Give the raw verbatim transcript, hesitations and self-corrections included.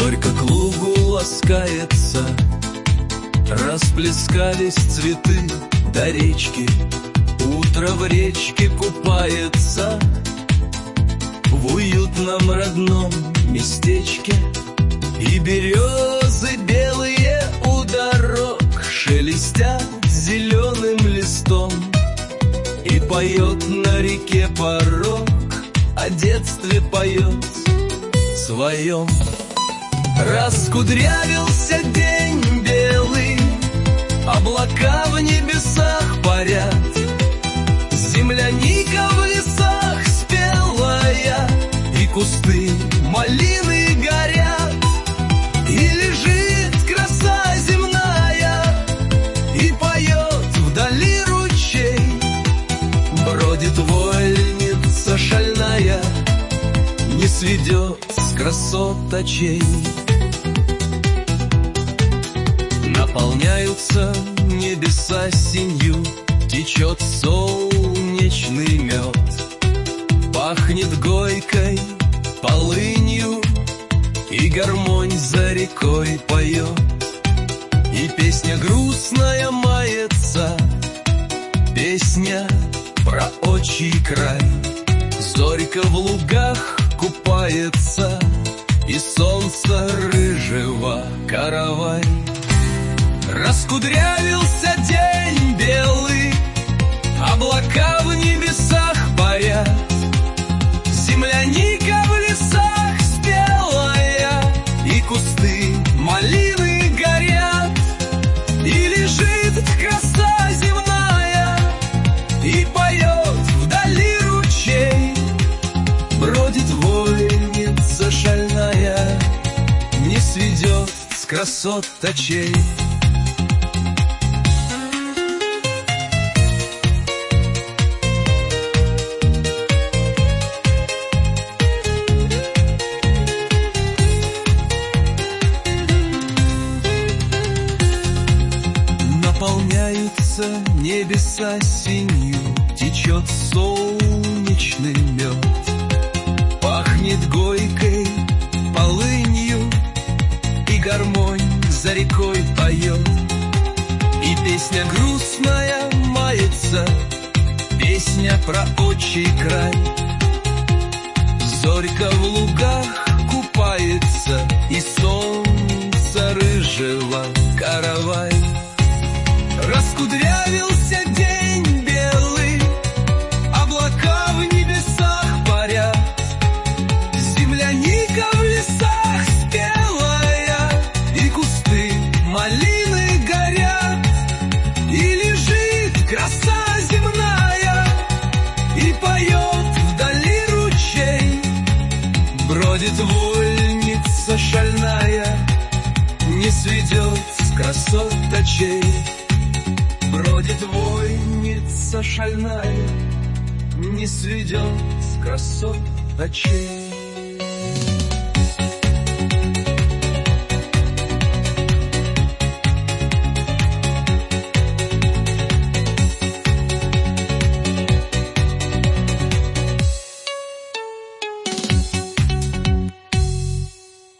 Зорька к лугу ласкается, расплескались цветы до речки. Утро в речке купается, в уютном родном местечке. И березы белые у дорог шелестят зеленым листом. И поет на реке порог, о детстве поет своем. Раскудрявился день белый, облака в небесах парят, земляника в лесах спелая, и кусты малины горят. И лежит краса земная, и поет вдали ручей. Бродит вольница шальная, не сведет с красот очей. Наполняются небеса синью, течет солнечный мед. Пахнет гойкой, полынью, и гармонь за рекой поет. И песня грустная мается, песня про отчий край. Зорька в лугах купается, и солнце рыжего каравай. Раскудрявился день белый, облака в небесах парят, земляника в лесах спелая, и кусты малины горят. И лежит краса земная, и поет вдали ручей. Бродит вольница шальная, не сведет с красот очей. Наполняются небеса синью, течет солнечный мед. Пахнет гойкой, полынью, и гармонь за рекой поет. И песня грустная мается, песня про отчий край. Зорька в лугах купается, и солнце рыжего каравай. Раскудрявился день белый, облака в небесах парят, земляника в лесах спелая, и кусты малины горят. И лежит краса земная, и поет вдали ручей. Бродит вольница шальная, не сведет с красот очей. Бродит вольница шальная, не сведет с красот очей.